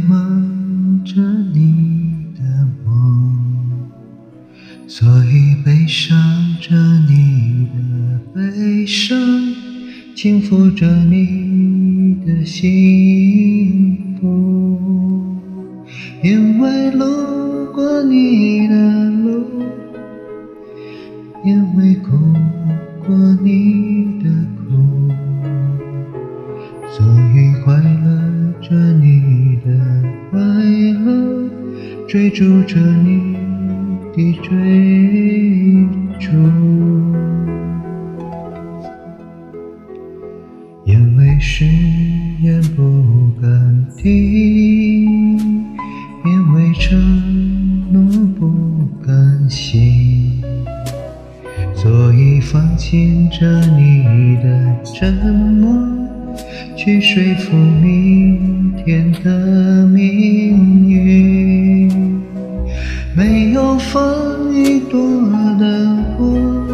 梦着你的梦，所以悲伤着你的悲伤，轻抚着你的幸福。因为路过你的路，因为哭过你的苦，所以快乐着你的快乐，追逐着你的追逐。因为誓言不敢听，因为承诺不敢信，所以放弃着你的沉默，去说服明天的命运。没有风雨躲得过，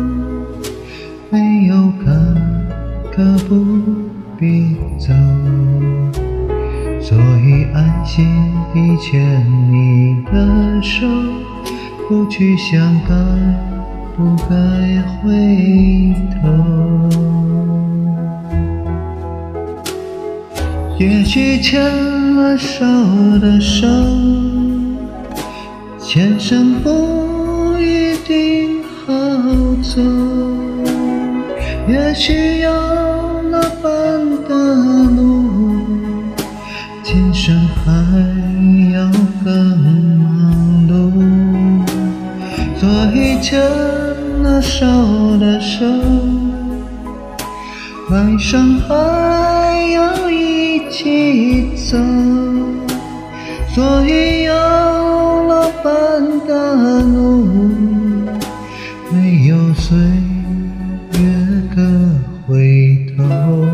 没有坎坷不必走，所以安心地牵你的手，不去想该不该回头。也许牵了手的手，前生不一定好走，也许有了伴的路，今生还要更忙碌。所以牵了手的手，来生还要一起走。所以有了伴的路，没有岁月可回头。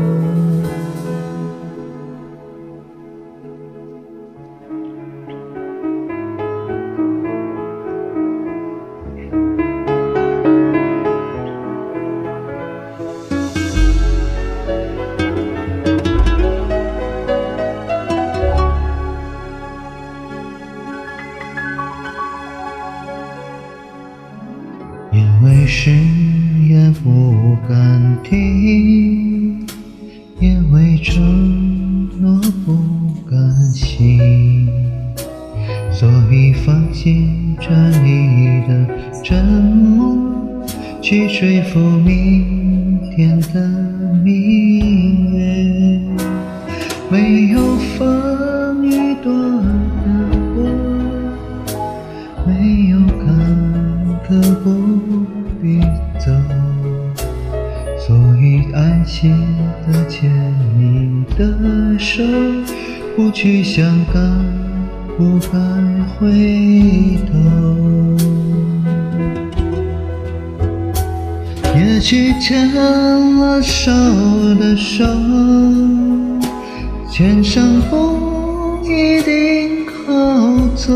因为誓言不敢听，因为承诺不敢信，所以放弃着你的沉默，去说服明天的命运。没有风雨躲得过，没有坎坷不必走，所以安心地牵你的手，不去想该不该回头。也许牵了手的手，前生不一定好走，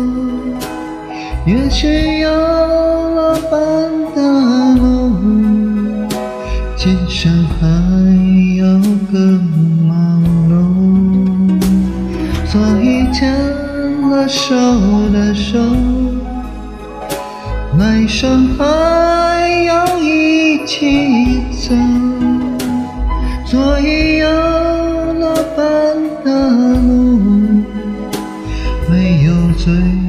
也许有了伴的路，今生还要更忙碌。所以牵了手的手，来生还要一起走。所以有了伴的路，没有最